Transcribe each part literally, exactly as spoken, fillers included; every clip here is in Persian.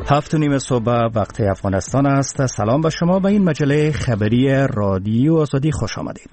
هفت و نیم صبح وقت افغانستان است. سلام به شما. به این مجله خبری رادیو آزادی خوش آمدید.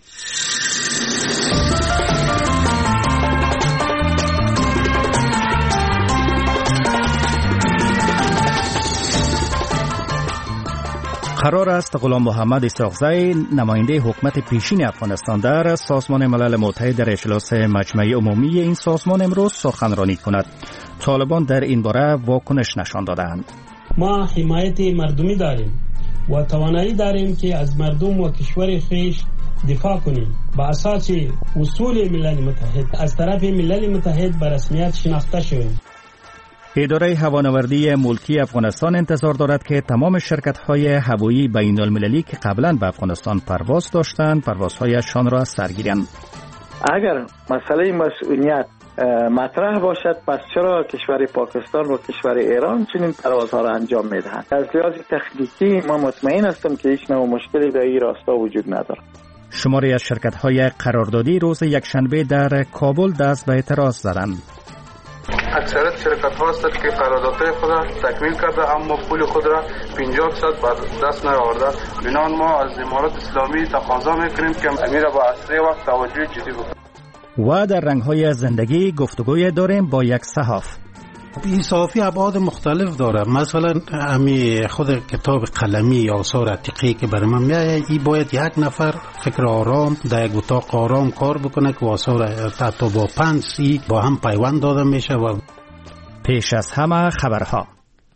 قرار است غلام محمد اسحاقزی نماینده حکومت پیشین افغانستان در سازمان ملل متحد در اجلاس مجمع عمومی این سازمان امروز سخنرانی کند. طالبان در این باره واکنش نشان دادند. ما حمایت مردمی داریم و توانایی داریم که از مردم و کشور خویش دفاع کنیم با اساس اصول ملل متحد از طرف ملل متحد به رسمیت شناخته شویم. اداره هوانوردی ملکی افغانستان انتظار دارد که تمام شرکت‌های هوایی بین المللی که قبلا به افغانستان پرواز داشتند پروازهایشان را سرگیرند. اگر مسئله مسئولیت مطرح باشد، پس چرا کشور پاکستان و کشور ایران چنین پروازها را انجام میدهند؟ از لحاظ تکنیکی ما مطمئن هستم که هیچ نوع مشکلی در این راستا وجود ندارد. شماری از شرکت‌های قراردادی روز یکشنبه در کابل دست به اعتراض زدند. اکثریت شرکت ها هستند که قراردادهای خود را تکمیل کرده اما پول خود را پنجاه درصد به دست نیاورده. بنابراین ما از امارات اسلامی تقاضا میکنیم که امیر با اسرع وقت توجه جدی بکنه. و در رنگ‌های زندگی گفتگوی داریم با یک صحاف. این صحافی ابعاد مختلف داره. مثلا امی خود کتاب قلمی یا آثار عتیقی که برای من میایه، این باید یک نفر فکر آرام در یک اتاق آرام کار بکنه که آثار حتی با پنج سی با هم پیوند داده میشه. و پیش از همه خبرها.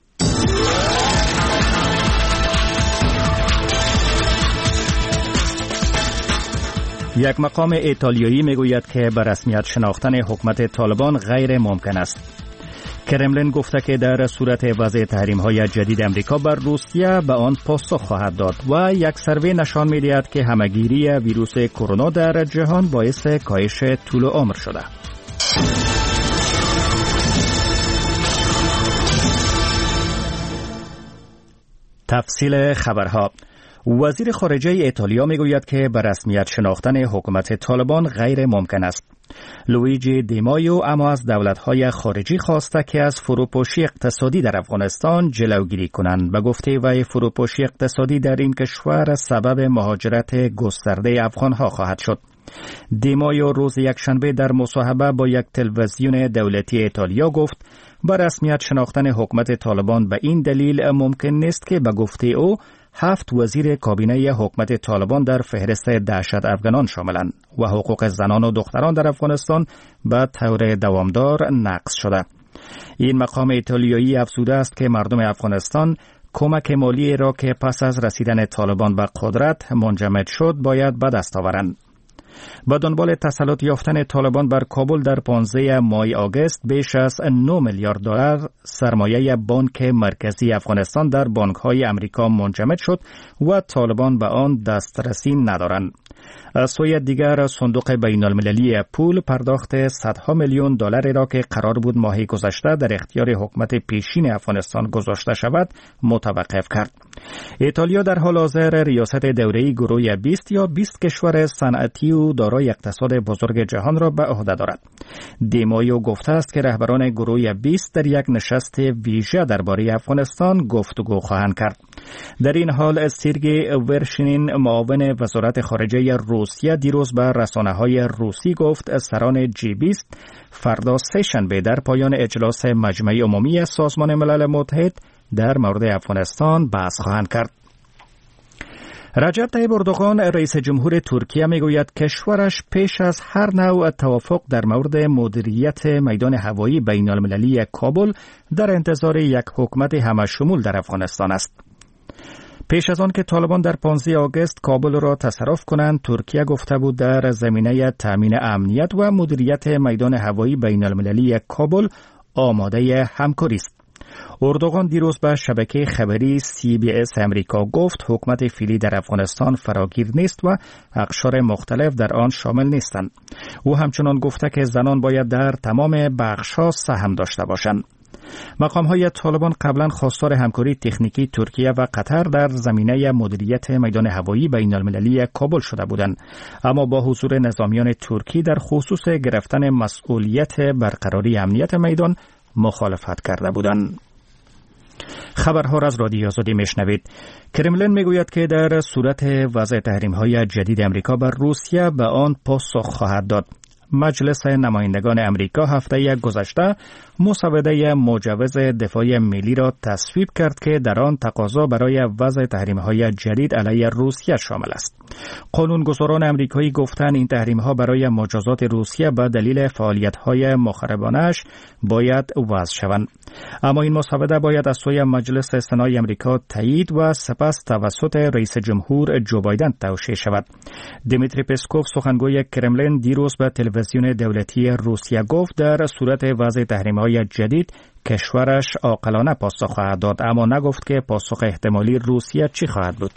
یک مقام ایتالیایی میگوید که به رسمیت شناختن حکومت طالبان غیر ممکن است. کرملین گفته که در صورت وضع تحریم‌های جدید امریکا بر روسیه به آن پاسخ خواهد داد و یک سروی نشان می‌دهد که همه‌گیری ویروس کرونا در جهان باعث کاهش طول عمر شده. تفصیل خبرها. وزیر خارجه ایتالیا میگوید که به رسمیت شناختن حکومت طالبان غیر ممکن است. لویجی دیمایو اما از دولت‌های خارجی خواسته که از فروپاشی اقتصادی در افغانستان جلوگیری کنند. به گفته وی فروپاشی اقتصادی در این کشور سبب مهاجرت گسترده افغان‌ها خواهد شد. دیمایو روز یکشنبه در مصاحبه با یک تلویزیون دولتی ایتالیا گفت به رسمیت شناختن حکومت طالبان به این دلیل ممکن نیست که به گفته او هفت وزیر کابینه حکومت طالبان در فهرست دهشت افغانان شاملند و حقوق زنان و دختران در افغانستان به طور دوامدار نقض شده. این مقام ایتالیایی افزوده است که مردم افغانستان کمک مالی را که پس از رسیدن طالبان به قدرت منجمد شد باید به دست آورند. با دنبال تسلط یافتن طالبان بر کابل در پانزده ماه آگوست بیش از نه میلیارد دلار سرمایه بانک مرکزی افغانستان در بانک‌های امریکا منجمد شد و طالبان به آن دسترسی ندارند. از سوی دیگر صندوق بین المللی پول پرداخت صدها میلیون دلاری را که قرار بود ماه گذشته در اختیار حکومت پیشین افغانستان گذاشته شود متوقف کرد. ایتالیا در حال حاضر ریاست دوره‌ای گروه بیست یا بیست کشور صنعتی و دارای اقتصاد بزرگ جهان را به عهده دارد. دیمایو گفته است که رهبران گروه بیست در یک نشست ویژه درباره افغانستان گفتگو خواهند کرد. در این حال سیرگی ورشینین معاون وزارت خارجه روسیه دیروز به رسانه‌های روسی گفت سران جی بیست فردا سه‌شنبه در پایان اجلاس مجمع عمومی سازمان ملل متحد در مورد افغانستان بحث خواهند کرد. رجب طیب اردوغان رئیس جمهور ترکیه میگوید کشورش پیش از هر نوع توافق در مورد مدیریت میدان هوایی بین المللی کابل در انتظار یک حکومت همه‌شمول در افغانستان است. پیش از آن که طالبان در پانزده آگوست کابل را تصرف کنند، ترکیه گفته بود در زمینه تامین امنیت و مدیریت میدان هوایی بین المللی کابل آماده همکاری است. اردوغان دیروز به شبکه خبری سی بی اس امریکا گفت حکومت فعلی در افغانستان فراگیر نیست و اقشار مختلف در آن شامل نیستند. او همچنان گفته که زنان باید در تمام بخش‌ها سهم داشته باشند. مقام‌های طالبان قبلا خواستار همکاری تکنیکی ترکیه و قطر در زمینه مدیریت میدان هوایی بین المللی کابل شده بودند، اما با حضور نظامیان ترکی در خصوص گرفتن مسئولیت برقراری امنیت میدان مخالفت کرده بودند. خبرها را از رادیو آزادی میشنوید. کرملین میگوید که در صورت وضع تحریم‌های جدید امریکا بر روسیه به آن پاسخ خواهد داد. مجلس نمایندگان امریکا هفته گذشته مسوده مجوز دفاع ملی را تصویب کرد که در آن تقاضا برای وضع تحریم‌های جدید علیه روسیه شامل است. قانونگذاران امریکایی گفتند این تحریم‌ها برای مجازات روسیه به دلیل فعالیت‌های مخربانه‌اش باید وضع شوند. اما این مسوده باید از سوی مجلس سنای امریکا تایید و سپس توسط رئیس جمهور جو بایدن توشیح شود. دیمیتری پسکوف سخنگوی کرملین دیروز به تلویزیون دولتی روسیه گفت در صورت وضع تحریم‌های جدید کشورش عاقلانه پاسخ خواهد داد، اما نگفت که پاسخ احتمالی روسیه چی خواهد بود.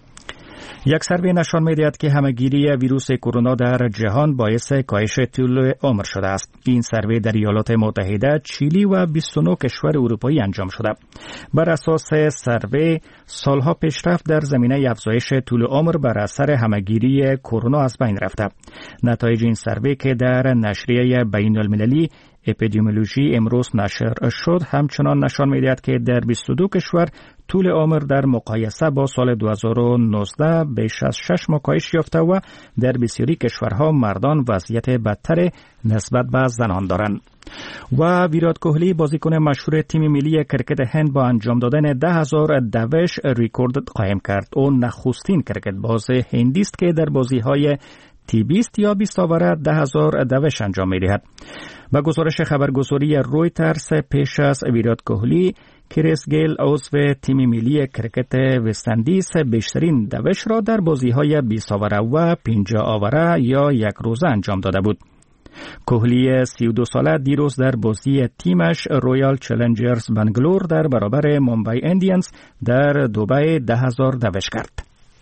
یک سروی نشان می‌دهد که همه‌گیری ویروس کرونا در جهان باعث کاهش طول عمر شده است. این سروی در ایالات متحده، چیلی و بیست و نه کشور اروپایی انجام شده. بر اساس سروی، سالها پیشرفت در زمینه افزایش طول عمر بر اثر همه‌گیری کرونا از بین رفته. نتایج این سروی که در نشریه بین‌المللی اپیدمیولوژی امروز نشر شد همچنان نشان می‌دهد که در بیست و دو کشور طول عمر در مقایسه با سال دو هزار و نوزده بیش از شش ماه کاهش یافته و در بسیاری کشورها مردان وضعیت بدتر نسبت به زنان دارند. و ویرات کوهلی بازیکن مشهور تیم ملی کرکت هند با انجام دادن ده هزار دوش ریکورد قائم کرد. او نخستین کرکت باز هندی است که در بازی‌های تی بیست یا بیست آوره ده هزار دوش انجام می‌دهد. با گزارش خبرگزاری رویترز پیش از ویرات کوهلی، کریس گیل عضو تیم ملی کرکت وست اندیز بیشترین دوش را در بازی‌های بیست آوره و پنجاه آوره یا یک روزه انجام داده بود. کوهلی سی و دو ساله دیروز در بازی تیمش رویال چالنجرز بنگلور در برابر ممبئی ایندیانز در دبی ده هزار دوش کرد.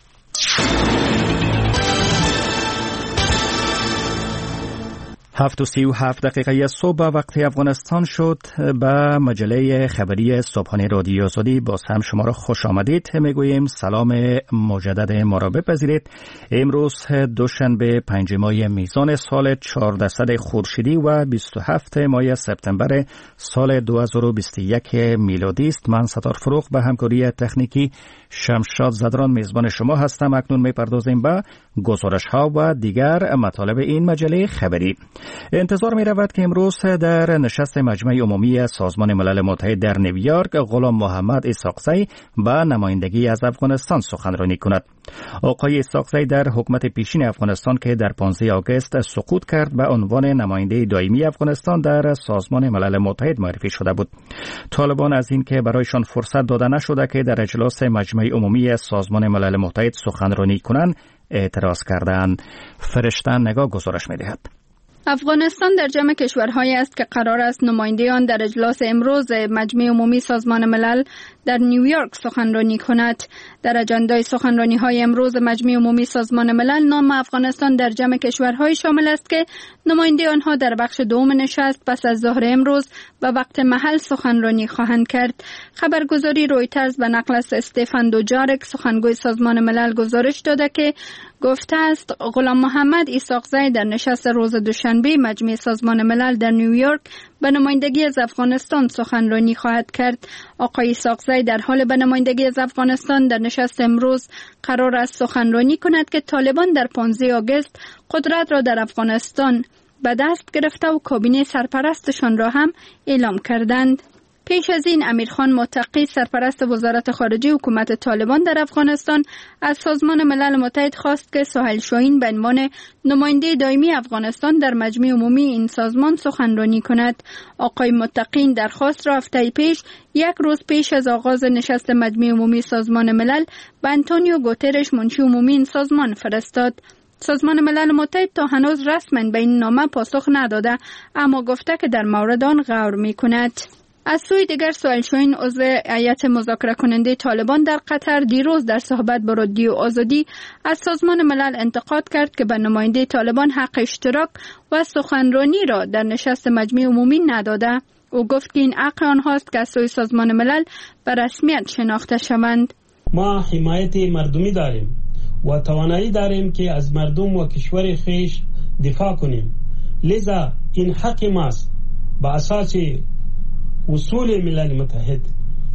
هفت و سی و هفت دقیقه صبح وقت افغانستان شد. به مجله خبری صبحانه رادیو آزادی باز هم شما را خوش آمدید میگوییم. سلام مجدد ما را بپذیرید. امروز دوشنبه پنج ماه میزان سال چهاردهصد خورشیدی و بیست و هفت ماه سپتامبر سال دو هزار و بیست و یک میلادی است. من ستار فروغ به همکاری تکنیکی شمشاد زدران میزبان شما هستم. اکنون میپردازیم به گزارش ها و دیگر مطالب این مجله خبری. انتظار می رود که امروز در نشست مجمع عمومی سازمان ملل متحد در نیویورک غلام محمد اسحاقزی به نمایندگی از افغانستان سخنرانی کند. آقای اسحاقزی در حکومت پیشین افغانستان که در پانزده آگوست سقوط کرد به عنوان نماینده دائمی افغانستان در سازمان ملل متحد معرفی شده بود. طالبان از این که برایشان فرصت داده نشده که در اجلاس مجمع عمومی سازمان ملل متحد سخنرانی کنند اعتراض کردند. فرشته نگاه گزارش می دهد. افغانستان در جمع کشورهایی است که قرار است نماینده آن در اجلاس امروز مجمع عمومی سازمان ملل در نیویورک سخنرانی کند. در اجندای سخنرانی های امروز مجمع عمومی سازمان ملل نام افغانستان در جمع کشورهای شامل است که نماینده آنها در بخش دوم نشست پس از ظهر امروز به وقت محل سخنرانی خواهند کرد. خبرگزاری رویترز به نقل از استفان دوجارک سخنگوی سازمان ملل گزارش داده که گفته است غلام محمد اسحاقزی در نشست روز دوشنبه مجمع سازمان ملل در نیویورک به نمایندگی از افغانستان سخنرانی خواهد کرد. آقای اسحاقزی در حال به نمایندگی از افغانستان در نشست امروز قرار است سخنرانی کند که طالبان در پانزده آگوست قدرت را در افغانستان به دست گرفته و کابینه سرپرستشان را هم اعلام کردند. پیش از این امیرخان متقی سرپرست وزارت خارجه حکومت طالبان در افغانستان از سازمان ملل متحد خواست که سهیل شاهین به عنوان نماینده دائمی افغانستان در مجمع عمومی این سازمان سخنرانی کند. آقای متقی درخواست را هفته پیش یک روز پیش از آغاز نشست مجمع عمومی سازمان ملل به آنتونیو گوترش منشی عمومی این سازمان فرستاد. سازمان ملل متحد تا هنوز رسما به این نامه پاسخ نداده اما گفته که در مورد آن غور می‌کند. از سوی دیگر سهیل شاهین عضو هیئت مذاکره کننده طالبان در قطر دیروز در صحبت با رادیو آزادی از سازمان ملل انتقاد کرد که به نماینده طالبان حق اشتراک و سخنرانی را در نشست مجمع عمومی نداده. او گفت که این حق آنهاست که از سوی سازمان ملل به رسمیت شناخته شوند. ما حمایت مردمی داریم و توانایی داریم که از مردم و کشور خویش دفاع کنیم. لذا این حق ماست. با اساس اصول ملل متحد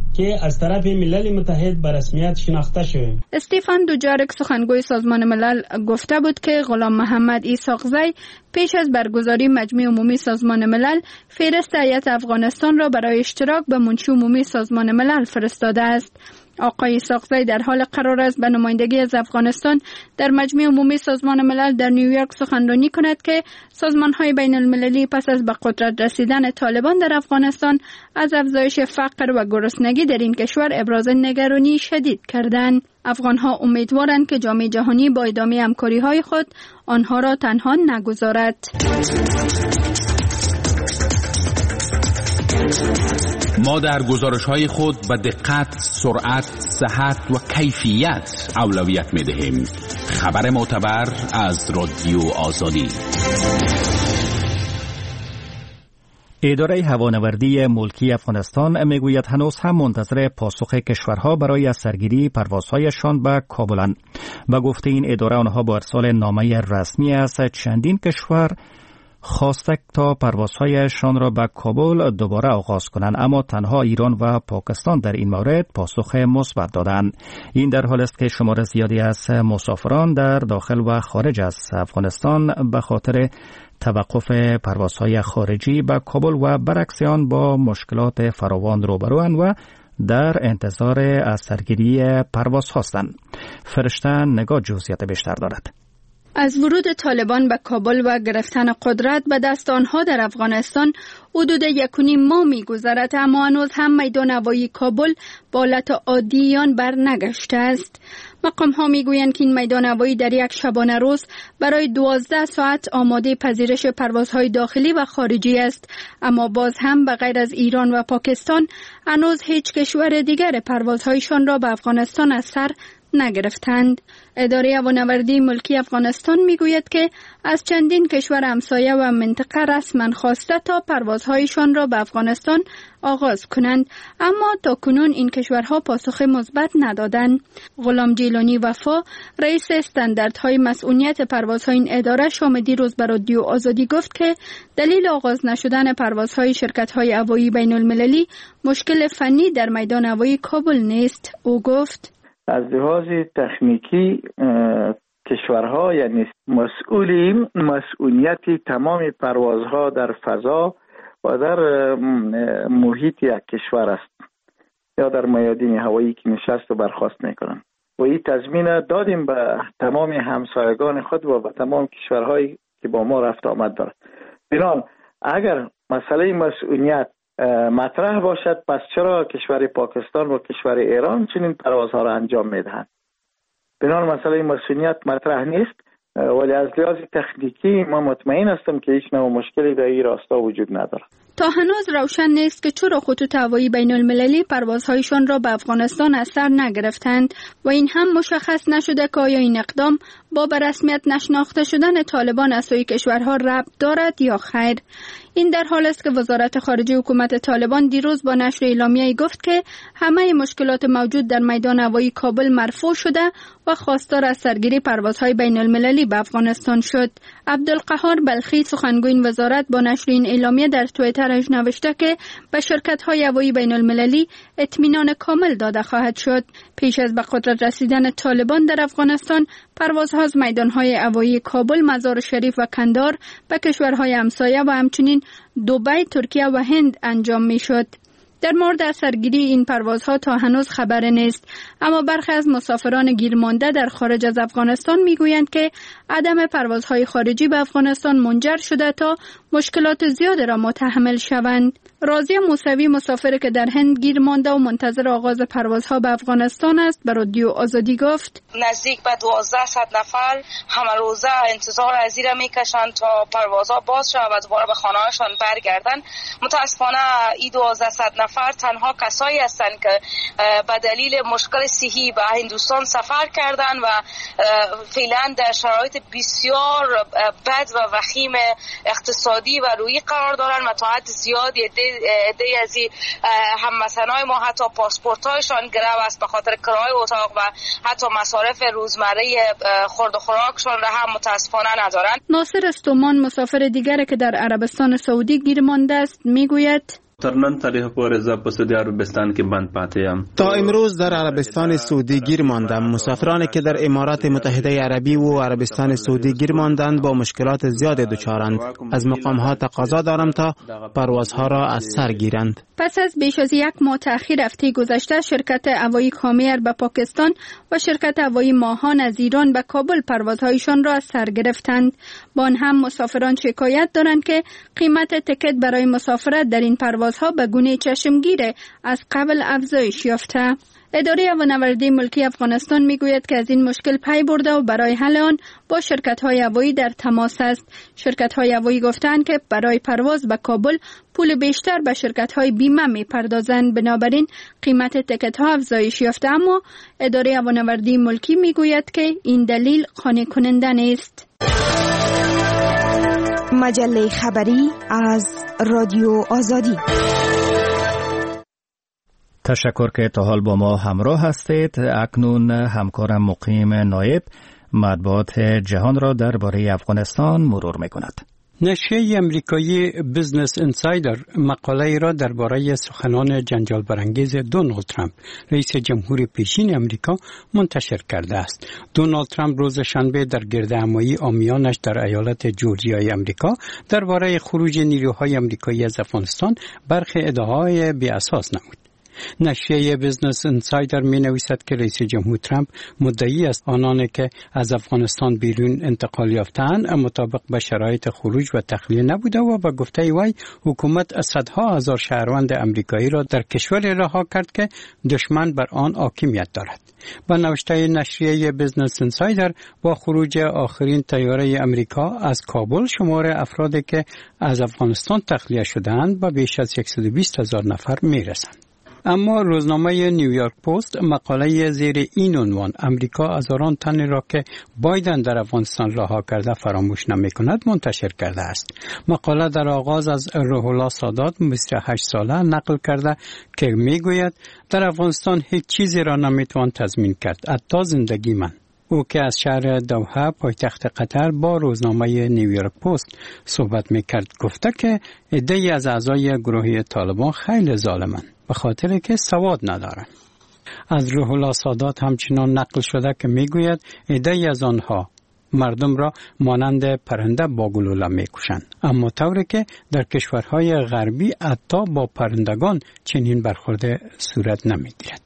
که از طرف ملل متحد به رسمیت شناخته شویم. استیفان دوجارک سخنگوی سازمان ملل گفته بود که غلام محمد ایساقزی پیش از برگزاری مجمع عمومی سازمان ملل فهرست هیئت افغانستان را برای اشتراک به منشی عمومی سازمان ملل فرستاده است. آقای ایساقزی در حال قرار است به نمایندگی از افغانستان در مجمع عمومی سازمان ملل در نیویورک سخنرانی کند که سازمان‌های بین المللی پس از به قدرت رسیدن طالبان در افغانستان از افزایش فقر و گرسنگی در این کشور ابراز نگرانی شدید کردند. افغان‌ها امیدوارند که جامعه جهانی با ادامه همکاری‌های خود آنها را تنها نگذارد. ما در گزارش‌های خود به دقت، سرعت، صحت و کیفیت اولویت می‌دهیم. خبر معتبر از رادیو آزادی. اداره هوانوردی ملکی افغانستان میگوید هنوز هم منتظر پاسخ کشورها برای از سرگیری پروازهایشان به کابلند. با گفته این اداره آنها با ارسال نامه رسمی از چندین کشور خواسته تا پروازهایشان را به کابل دوباره آغاز کنند، اما تنها ایران و پاکستان در این مورد پاسخ مثبت دادند. این در حالی است که شمار زیادی از مسافران در داخل و خارج از افغانستان به خاطر توقف پروازهای خارجی به کابل و برعکس آن با مشکلات فراوان روبروند و در انتظار از سرگیری پرواز هستند. فرشته نگاه جزئیات بیشتر دارد. از ورود طالبان به کابل و گرفتن قدرت به دست آنها در افغانستان حدود یک و نیم ماه می‌گذرد، اما هنوز هم میدان هوایی کابل با حالت عادی آن بر نگشته است. مقام‌ها می‌گویند که این میدان هوایی در یک شبانه روز برای دوازده ساعت آماده پذیرش پروازهای داخلی و خارجی است، اما باز هم به غیر از ایران و پاکستان هنوز هیچ کشور دیگر پروازهایشان را به افغانستان از سر نگرفتند. اداره هوانوردی ملکی افغانستان میگوید که از چندین کشور همسایه و منطقه رسما خواسته تا پروازهایشان را به افغانستان آغاز کنند، اما تا کنون این کشورها پاسخ مثبت ندادند. غلام جیلانی وفا، رئیس استانداردهای مسئولیت پروازهای این اداره، شام دیروز به رادیو آزادی گفت که دلیل آغاز نشدن پروازهای شرکت‌های هوایی بین المللی مشکل فنی در میدان هوایی کابل نیست. او گفت از لحاظ تکنیکی کشورها یعنی مسئولیم مسئولیت تمام پروازها در فضا و در محیط یک کشور است یا در میادین هوایی که نشست و برخاست میکنن و این تضمین دادیم به تمام همسایگان خود و به تمام کشورهایی که با ما رفت آمد دارد. بنابراین اگر مسئله مسئولیت مطرح باشد، پس چرا کشور پاکستان و کشور ایران چنین پروازها را انجام میدهند؟ بنابراین مسئله مسئولیت مطرح نیست، ولی از لحاظ تکنیکی ما مطمئن هستم که هیچ نوع مشکلی در این راستا وجود ندارد. تا هنوز روشن نیست که چرا خطوط هوایی بین المللی پروازهایشان را به افغانستان از سر نگرفتند و این هم مشخص نشده که آیا این اقدام با به رسمیت نشناخته شدن طالبان از سوی کشورها ربط دارد یا خیر. این در حال است که وزارت خارجه حکومت طالبان دیروز با نشر اعلامیه‌ای گفت که همه مشکلات موجود در میدان هوایی کابل مرفوع شده و خواستار از سرگیری پروازهای بین المللی به افغانستان شد. عبدالقهار بلخی، سخنگوی این وزارت، با نشر این اعلامیه در توییترش نوشته که به شرکت‌های هوایی بین المللی اطمینان کامل داده خواهد شد. پیش از به قدرت رسیدن طالبان در افغانستان، پروازها از میدان‌های هوایی کابل، مزار شریف و کندهار به کشورهای همسایه و همچنین دبی، ترکیه و هند انجام می‌شد. در مورد سرگیری این پروازها تا هنوز خبر نیست، اما برخی از مسافران گیرمانده در خارج از افغانستان میگویند که عدم پروازهای خارجی به افغانستان منجر شده تا مشکلات زیاد را متحمل شوند. راضیه موسوی، مسافری که در هند گیرمانده و منتظر آغاز پروازها به افغانستان است، به رادیو آزادی گفت نزدیک به دوازده صد نفر همه روزه انتظار از این را میکشند تا پروازها باز شود و دوباره به خانه‌هاشان برگردند. متاسفانه این دوازده صد نفر تنها کسایی هستند که به دلیل مشکل صحی به هندوستان سفر کردند و فعلا در شرایط بسیار بد و وخیم اقتصادی و روحی قرار دارند و تا حد زیادی عده از هموطنان ما حتی پاسپورت‌هایشان گرو است به خاطر کرایه اتاق و حتی مصارف روزمره خورد و خوراکشان را هم متاسفانه ندارند. ناصر استومان، مسافر دیگری که در عربستان سعودی گیر مانده است، میگوید تر نن تاریخ پورې زه په سعودي عربستان کې بند پاتې یم. تا امروز در عربستان سعودی گیر ماندم. مسافرانی که در امارات متحده عربی و عربستان سعودی گیر ماندند با مشکلات زیاد دچارند. از مقام‌ها تقاضا دارم تا پروازها را از سر گیرند. پس از بیش از یک ماه تأخیر هفته گذشته شرکت هوایی کامیر به پاکستان و شرکت هوایی ماهان از ایران به کابل پروازهایشان را از سر گرفتند. با آن هم مسافران شکایت دارند که قیمت تکت برای مسافرت در این پروازها به گونه چشمگیر از قبل افزایش یافته. اداره هوانوردی ملکی افغانستان میگوید که از این مشکل پی برده و برای حل آن با شرکت‌های هوایی در تماس است. شرکت‌های هوایی گفتند که برای پرواز به کابل پول بیشتر به شرکت‌های بیمه می‌پردازند، بنابراین قیمت تکت‌ها افزایش یافته، اما اداره هوانوردی ملکی میگوید که این دلیل قانع کننده نیست. مجله خبری از رادیو آزادی. تشکر که تا حال با ما همراه هستید. اکنون همکارم مقیم نایب مطبوعات جهان را درباره افغانستان مرور می‌کند. نشریه امریکایی بیزنس انسایدر مقاله را درباره سخنان جنجال برانگیز دونالد ترامپ رئیس جمهور پیشین امریکا منتشر کرده است. دونالد ترامپ روز شنبه در گردهمایی عامیانش در ایالت جورجیای امریکا درباره خروج نیروهای امریکایی از افغانستان برخی ادعاهای بی اساس نمود. نشریه بیزنس انسایدر می نویسد که رئیس جمهور ترامپ مدعی است آنانی که از افغانستان بیرون انتقال یافتند مطابق به شرایط خروج و تخلیه نبوده و به گفته وی حکومت صدها هزار شهروند امریکایی را در کشوری رها کرد که دشمن بر آن حاکمیت دارد. با نوشته نشریه بیزنس انسایدر با خروج آخرین طیاره امریکا از کابل شمار افرادی که از افغانستان تخلیه شدند به بیش از صد و بیست هزار نفر می رسند. اما روزنامه نیویورک پست مقاله زیر این عنوان امریکا هزاران تن را که بایدن در افغانستان رها کرده فراموش نمی کند منتشر کرده است. مقاله در آغاز از روح الله سادات بیست و هشت ساله نقل کرده که می گوید در افغانستان هیچ چیزی را نمی توان تضمین کرد، حتی زندگی من. او که از شهر دوحه پایتخت قطر با روزنامه نیویورک پست صحبت می کرد گفته که عده‌ای از اعضای گروه طالبان خیلی ظالمند به خاطر که سواد ندارند. از روح الله سادات همچنان نقل شده که میگوید عده‌ای از آنها مردم را مانند پرنده با گلوله میکشند، اما طوری که در کشورهای غربی حتی با پرندگان چنین برخورد صورت نمیگیرد.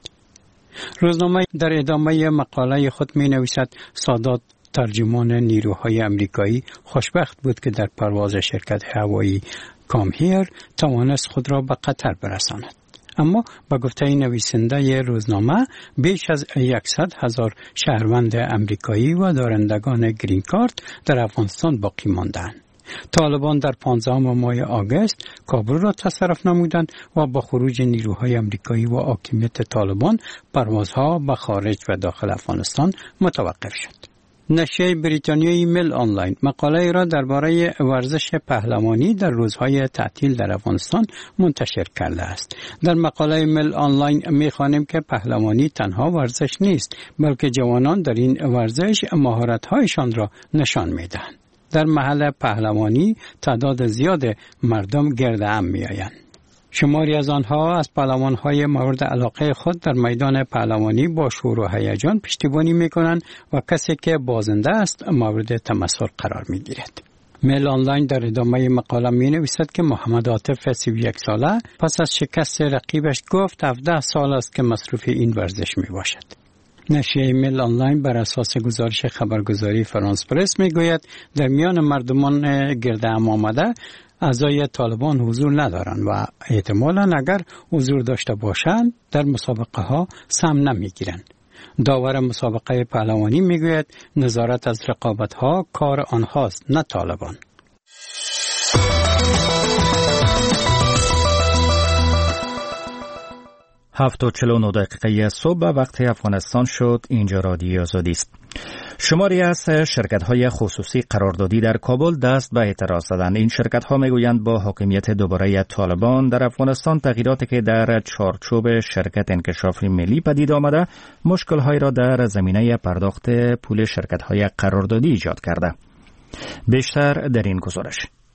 روزنامه در ادامه مقاله خود می نویسد سادات ترجمان نیروهای امریکایی خوشبخت بود که در پرواز شرکت هوایی کامهیر توانست خود را به قطر برساند. اما با گفته نویسنده روزنامه بیش از صد هزار شهروند امریکایی و دارندگان گرین کارت در افغانستان باقی ماندند. طالبان در پانزدهم ماه آگوست کابل را تصرف نمودند و با خروج نیروهای امریکایی و حاکمیت طالبان پروازها به خارج و داخل افغانستان متوقف شد. نشریه بریتانیایی میل آنلاین مقاله را درباره ورزش پهلوانی در روزهای تعطیل در افغانستان منتشر کرده است. در مقاله میل آنلاین می‌خوانیم که پهلوانی تنها ورزش نیست، بلکه جوانان در این ورزش مهارت‌هایشان را نشان می‌دهند. در محل پهلوانی تعداد زیاد مردم گرد هم می‌آیند. شماری از آنها از پهلوان‌های مورد علاقه خود در میدان پهلوانی با شور و هیجان پشتیبانی می‌کنند و کسی که بازنده است مورد تمسخر قرار می‌گیرد. میل آنلاین در ادامه مقاله می‌نویسد که محمد عاطف سی و یک ساله پس از شکست رقیبش گفت هفده سال است که مصروف این ورزش می‌باشد. نشریه میل آنلاین بر اساس گزارش خبرگزاری فرانس پرس میگوید در میان مردمان گرد هم آمده اعضای طالبان حضور ندارند و احتمالاً اگر حضور داشته باشند در مسابقه ها سهم نمیگیرند. داور مسابقه پهلوانی میگوید نظارت از رقابت ها کار آنهاست نه طالبان. هفت و چهل و نه دقیقه صبح وقت افغانستان شد. اینجا رادیو آزادی است. شماری از شرکت‌های خصوصی قراردادی در کابل دست به اعتراض زدند. این شرکت‌ها میگویند با حاکمیت دوباره طالبان در افغانستان تغییراتی که در چارچوب شرکت انکشاف ملی پدید آمده مشکل‌هایی را در زمینه پرداخت پول شرکت‌های قراردادی ایجاد کرده. بیشتر در این گزارش.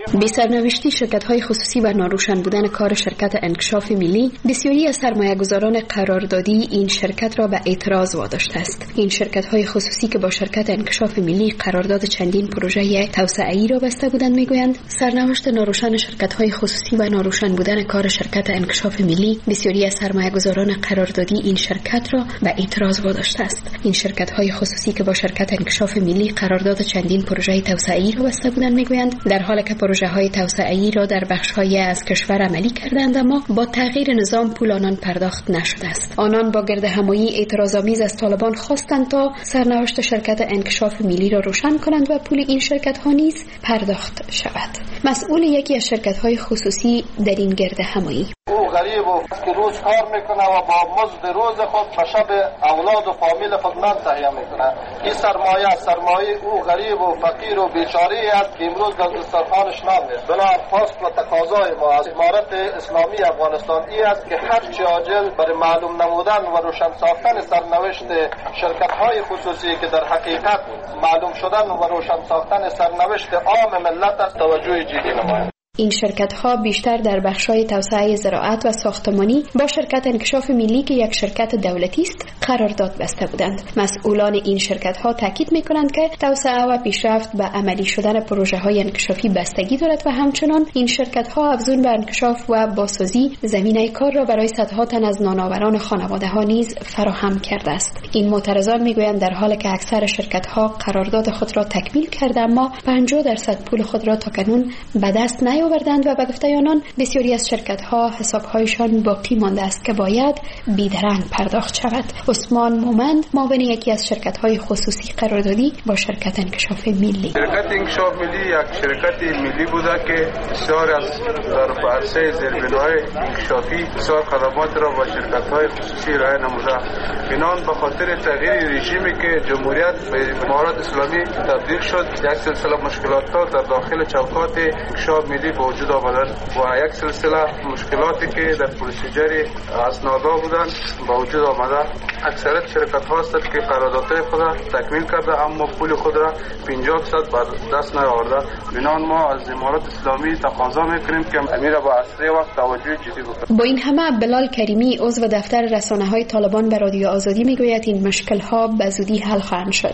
بی سرنوشتی شرکت‌های خصوصی و ناروشن بودن کار شرکت انکشاف ملی، بسیاری از سرمایه‌گذاران قراردادی این شرکت را به اعتراض واداشته است. این شرکت‌های خصوصی که با شرکت انکشاف ملی قرارداد چندین پروژه توسعه‌ای را بسته بودند میگویند سرنوشت ناروشن شرکت‌های خصوصی و ناروشن بودن کار شرکت انکشاف ملی بسیاری از سرمایه‌گذاران قراردادی این شرکت را به اعتراض واداشته است. این شرکت‌های خصوصی که با شرکت انکشاف ملی قرارداد چندین پروژه توسعه‌ای را بسته بودند میگویند در حالی که پروژه‌های توسعه‌ای را در بخش‌های از کشور عملی کردند اما با تغییر نظام پول آنان پرداخت نشده است. آنان با گردهمایی اعتراض‌آمیز از طالبان خواستند تا سرنوشت شرکت انکشاف ملی را روشن کنند و پول این شرکت‌ها نیز پرداخت شود. مسئول یکی از شرکت‌های خصوصی در این گردهمایی او غریب و که روز کار میکنه و با مزد روز خود به شب اولاد و فامیل خود من تهیه میکنه. این سرمایه سرمایه او غریب و فقیر و بیچاره است که امروز در دسترخوانش نمیاد. بنابراین خواست و تقاضای ما از امارت اسلامی افغانستان ای است که هر چه عاجل برای معلوم نمودن و روشن ساختن سرنوشت شرکت‌های خصوصی که در حقیقت معلوم شدن و روشن ساختن سرنوشت عام ملت است توجه جدی نماید. این شرکت‌ها بیشتر در بخش‌های توسعه زراعت و ساختمانی با شرکت انکشاف ملی که یک شرکت دولتی است قرارداد بسته بودند. مسئولان این شرکت‌ها تاکید می‌کنند که توسعه و پیشرفت به عملی شدن پروژه‌های انکشافی بستگی دارد و همچنان این شرکت‌ها افزون به انکشاف و بازسازی زمینه کار را برای صدها تن از نانآوران خانواده‌ها نیز فراهم کرده است. این معترضان می‌گویند در حالی که اکثر شرکت‌ها قرارداد خود را تکمیل کرده اما پنجاه درصد پول خود را تاکنون به دست نیاوردند و به گفته آنان بسیاری از شرکت‌ها حساب‌هایشان باقی مانده است که باید بیدرنگ پرداخت شود. عثمان مومند معاون یکی از شرکت‌های خصوصی قراردادی با شرکت انکشاف ملی شرکت انکشاف ملی یک شرکت ملی بوده که بسیار از در عرصه زیربناهای انکشافی بسیار خدمات را با شرکت‌های خصوصی ارائه نموده. بنان به خاطر تغییر رژیمی که جمهوریت به امارات اسلامی تبدیل شد یک سلسله مشکلات در داخل چوکات انکشاف ملی به وجود آمدن و یک سلسله مشکلاتی که در پروسیجر اسنادا بودن با وجود آمده. اکثریت شرکت ها هستند که قراردادهای خود را تکمیل کرده اما پول خود را پنجاه درصد بر دست نیاورده. بنان ما از امارات اسلامی تقاضا میکنیم که امیر با اسرع وقت توجه جدی بکنه. با این همه بلال کریمی عضو دفتر رسانه‌های طالبان به رادیو آزادی میگوید این مشکل ها به زودی حل خواهند شد.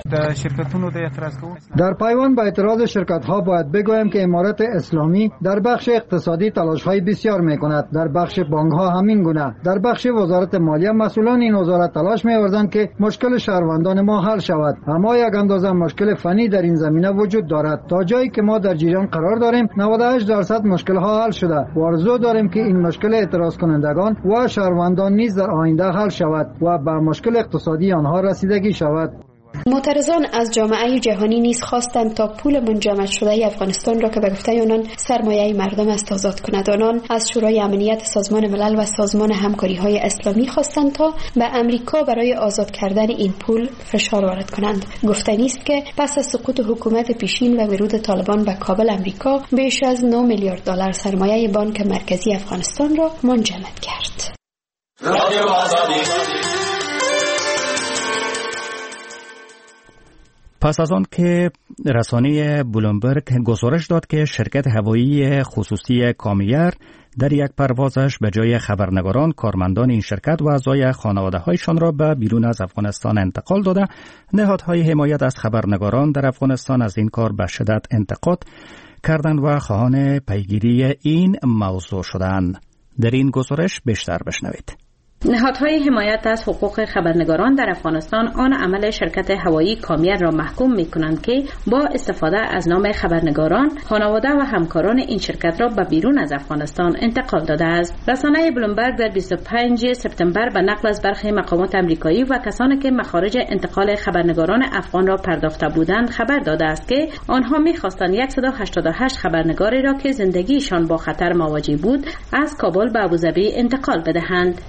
در پیوند به اعتراض شرکت ها باید بگویم که امارات اسلامی در بخش اقتصادی تلاش های بسیار میکند. در بخش بانک ها همین گونه. در بخش وزارت مالیه مسئولان این وزارت تلاش می‌ورزند که مشکل شهروندان ما حل شود. اما یک اندازه مشکل فنی در این زمینه وجود دارد. تا جایی که ما در جریان قرار داریم نود و هشت درصد مشکل ها حل شده. و آرزو داریم که این مشکل اعتراض کنندگان و شهروندان نیز در آینده حل شود و به مشکل اقتصادی آنها رسیدگی شود. معترضان از جامعه جهانی نیز خواستند تا پول منجمد شده افغانستان را که به گفته آنان سرمایه مردم است آزاد کند. آنان از شورای امنیت سازمان ملل و سازمان همکاری‌های اسلامی خواستند تا به امریکا برای آزاد کردن این پول فشار وارد کنند. گفتنی است که پس از سقوط حکومت پیشین و ورود طالبان به کابل امریکا بیش از نه میلیارد دلار سرمایه بانک مرکزی افغانستان را منجمد کرد. رادیو آزادی. پس از آن که رسانه بلومبرگ گزارش داد که شرکت هوایی خصوصی کامیر در یک پروازش به جای خبرنگاران کارمندان این شرکت و اعضای خانواده‌هایشان را به بیرون از افغانستان انتقال داده، نهادهای حمایت از خبرنگاران در افغانستان از این کار به شدت انتقاد کردند و خواهان پیگیری این موضوع شدند. در این گزارش بیشتر بشنوید. نهادهای حمایت از حقوق خبرنگاران در افغانستان آن عمل شرکت هوایی کامیر را محکوم می‌کنند که با استفاده از نام خبرنگاران، خانواده و همکاران این شرکت را به بیرون از افغانستان انتقال داده است. رسانه بلومبرگ در بیست و پنجم سپتامبر به نقل از برخی مقامات آمریکایی و کسانی که مخارج انتقال خبرنگاران افغان را پرداخته بودند خبر داده است که آنها می‌خواستند صد و هشتاد و هشت خبرنگاری را که زندگیشان با خطر مواجه بود از کابل به ابوظبی انتقال بدهند، اما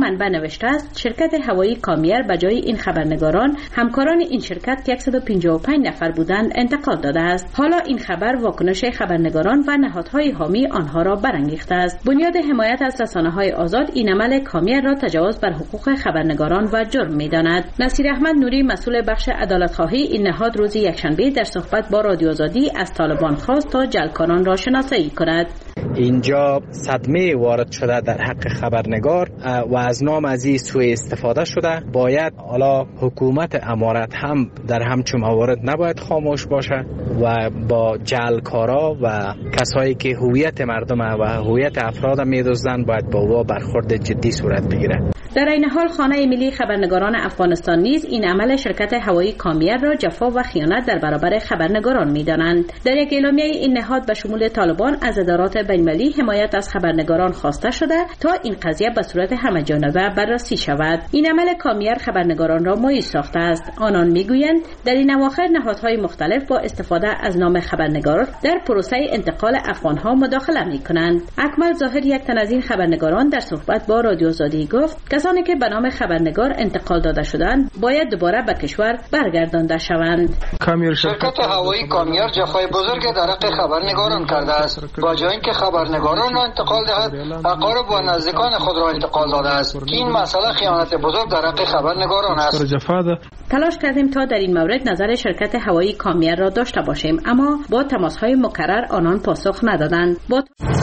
منبع نوشته است شرکت هوایی کامیر به جای این خبرنگاران همکاران این شرکت که صد و پنجاه و پنج نفر بودند انتقال داده است. حالا این خبر واکنش خبرنگاران و نهادهای حامی آنها را برانگیخته است. بنیاد حمایت از رسانه‌های آزاد این عمل کامیر را تجاوز بر حقوق خبرنگاران و جرم می‌داند. نصیر احمد نوری مسئول بخش عدالت‌خواهی این نهاد روز یکشنبه در صحبت با رادیو آزادی از طالبان خواست تا جلکاران را شناسایی کند. اینجا صدمه وارد شده در حق خبرنگار و از نام از این سوء استفاده شده. باید حالا حکومت امارت هم در همچون موارد نباید خاموش باشه و با جعلکارا و کسایی که هویت مردم و هویت افراد می‌دزدند باید با او برخورد جدی صورت بگیره. در این حال خانه ملی خبرنگاران افغانستان نیز این عمل شرکت هوایی کامیر را جفا و خیانت در برابر خبرنگاران می‌دانند. در یک اعلامیه این نهاد به شمول طالبان از ادارات بین‌المللی حمایت از خبرنگاران خواسته شده تا این قضیه به صورت همه‌جانبه بررسی شود. این عمل کامیر خبرنگاران را مایوس ساخته است. آنان می‌گویند در این اواخر نهادهای مختلف با استفاده از نام خبرنگار در پروسه انتقال افغان‌ها مداخله می‌کنند. اکمل ظاهر یک تن از این خبرنگاران در صحبت با رادیو آزادی گفت کسانی که به نام خبرنگار انتقال داده شدند باید دوباره به کشور برگردانده شوند. شرکت هوایی کامیر جفای بزرگ در حق خبرنگاران کرده است. با جای اینکه خبرنگاران را انتقال دهد، اقارب و نزدیکان خود را انتقال داده است که این مسئله خیانت بزرگ در حق خبرنگاران است. تلاش کردیم تا در این مورد نظر شرکت هوایی کامیر را داشته باشیم، اما با تماس‌های مکرر آنان پاسخ ندادند. با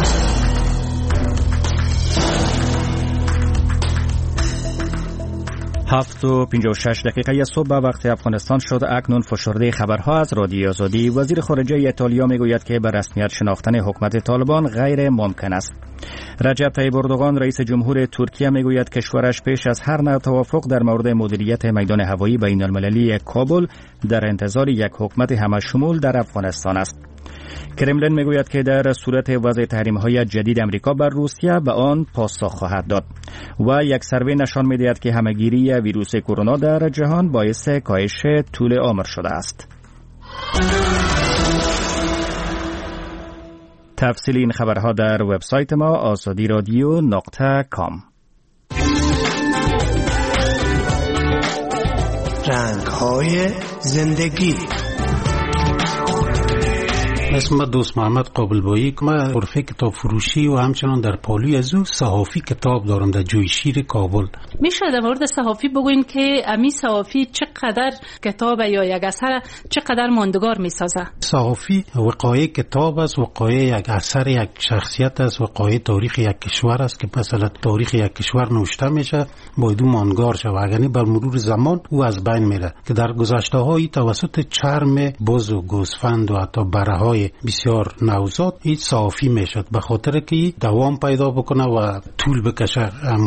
هفت و پنجاه و شش دقیقه صبح به وقت افغانستان شد. اکنون فشرده خبرها از رادیو آزادی. وزیر خارجه ایتالیا میگوید که به رسمیت شناختن حکومت طالبان غیر ممکن است. رجب طیب اردوغان رئیس جمهور ترکیه میگوید کشورش پیش از هر نوع توافق در مورد مدیریت میدان هوایی بین المللی کابل در انتظار یک حکومت همه‌شمول در افغانستان است. کرملین میگوید که در صورت وضع تحریم‌های جدید امریکا بر روسیه به آن پاسخ خواهد داد و یک سروی نشان می‌دهد که همه‌گیری ویروس کرونا در جهان باعث کاهش طول عمر شده است. تفصیل این خبرها در وبسایت ما آزادی رادیو نقطه کام. رنگ‌های زندگی. اسم من دوست محمد قابلبایی که من غرفه کتاب فروشی و همچنان در پالوی از او صحافی کتاب دارم در جوی شیر کابل. میشه در مورد صحافی بگوین که امی صحافی چقدر کتاب یا یک اثر چقدر ماندگار میسازه؟ صحافی وقایع کتاب است، وقایع یک اثر یک شخصیت است، وقایع تاریخ یک کشور است که مثلا تاریخ یک کشور نوشته میشه باید اون ماندگار شه، اگر بر مرور زمان او از بین میره که در گذشته هایی توسط چرم بز و گوسفند و حتی بره‌های بسیار نوزاد این صافی میشد به خاطر که دوام پیدا بکنه و طول بکشه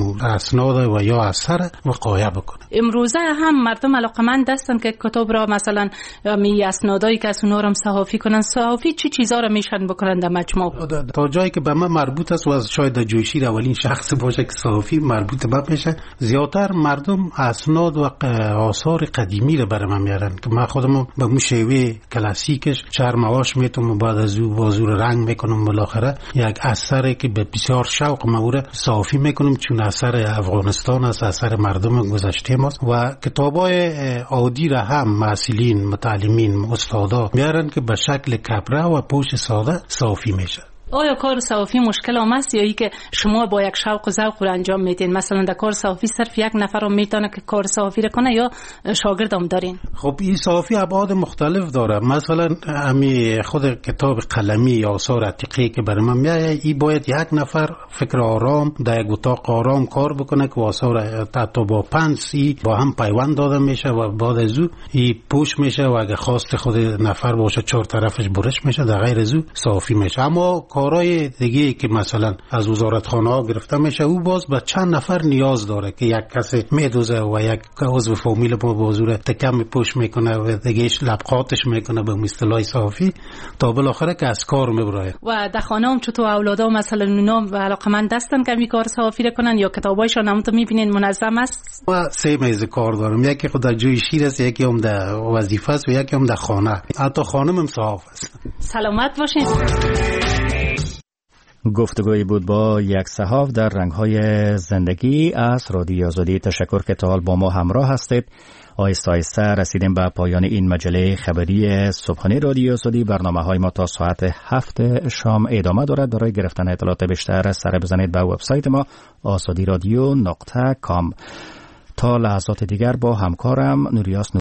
اسناد و یا اثر وقایع بکنه. امروزه هم مردم علاقمند هستن که کتاب را مثلا می اسنادایی که از اونها رو صحافی کنن. صحافی چی چیزا رو میشن بکنن در مجموع؟ تا جایی که به من مربوط است و از شاید در جویشیر اولین شخص باشه که صحافی مربوط به میشه، زیاتر مردم اسناد و آثار قدیمی رو برام من میارن که من خودم به مو شیوه کلاسیکش چرماش میتونم بعد از او بازور رنگ میکنم، بالاخره یک اثری که به بسیار شوق موره صحافی میکنم چون اثر افغانستان است، اثر مردم گذشته ماست و کتابای عادی را هم مسئولین متعلمین استادا میارن که به شکل کپره و پوش ساده صحافی میشه. آیا کار صحافی مشکل آمد یا ای که شما با یک شوق و ذوق رو انجام میدین؟ مثلا در کار صحافی صرف یک نفر رو میتونه که کار صحافی رو کنه یا شاگرد هم دارین؟ خب این صحافی ابعاد مختلف داره. مثلا امی خود کتاب قلمی یا آثار عتیقه که برای من میاد این باید یک نفر فکر آرام در یک اتاق آرام کار بکنه که آثار حتی با پنسی با هم پیوند داده میشه و بعد از او این پوش میشه و اگه خواست خود نفر باشه چهار طرفش برش میشه، در غیر از او صحافی میشه. اما کارهای دیگه که مثلا از وزارتخانه ها گرفته میشه او باز به چند نفر نیاز داره که یک کسی میدوزه و یک عضو فامیل با بازور تکم پوش میکنه و دیگهش لبقاتش میکنه به اصطلاح صحافی تا بالاخره که از کار میبره. و در خانه هم چطور اولادا مثلا اونا علاقمند هستن که می کار صحافی کنن یا کتابایشون هم تو میبینین منظم است؟ و سه میز کار دارم، یکی خود در جوی شیر است، یکی هم در وظیفه است و یکی هم در خانه. حتی خانم هم صحاف است. سلامت باشین. گفتگوی بود با یک صحاف در رنگ‌های زندگی از رادیو آزادی. تشکر که تا حال با ما همراه هستید. آهسته آهسته رسیدیم به پایان این مجله خبری صبحانه رادیو آزادی. برنامه‌های ما تا ساعت هفت شام ادامه دارد. برای گرفتن اطلاعات بیشتر سر بزنید به وبسایت ما آزادی رادیو نقطه کام. تا لحظات دیگر با همکارم نوریاس